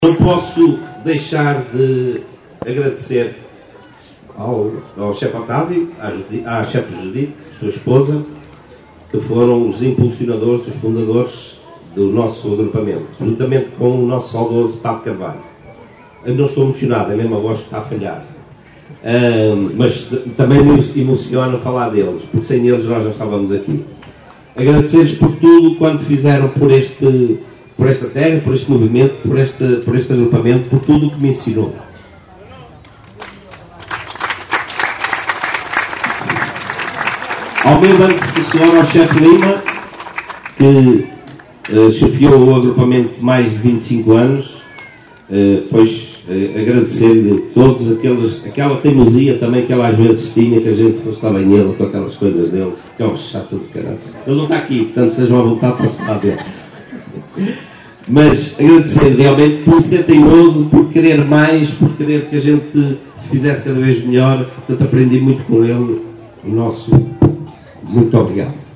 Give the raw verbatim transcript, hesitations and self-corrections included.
Não posso deixar de agradecer ao, ao chefe Otávio, à chefe Judite, sua esposa, que foram os impulsionadores, os fundadores do nosso agrupamento, juntamente com o nosso saudoso Padre Carvalho. Eu não estou emocionado, é mesmo a voz que está a falhar. Uh, mas também me emociona falar deles, porque sem eles nós não estávamos aqui. Agradecer-lhes por tudo quanto fizeram por este... por esta terra, por este movimento, por este, por este agrupamento, por tudo o que me ensinou. Ao meu antecessor, ao chefe Lima, que uh, chefiou o agrupamento mais de vinte e cinco anos, uh, pois uh, agradecer-lhe todos aqueles, aquela teimosia também que ele às vezes tinha, que a gente estava em ele com aquelas coisas dele, que é um chato de caraça. Ele não está aqui, portanto sejam à vontade para se falar dele. Mas agradecer realmente por ser teimoso, por querer mais, por querer que a gente fizesse cada vez melhor. Portanto, aprendi muito com ele. O nosso muito obrigado.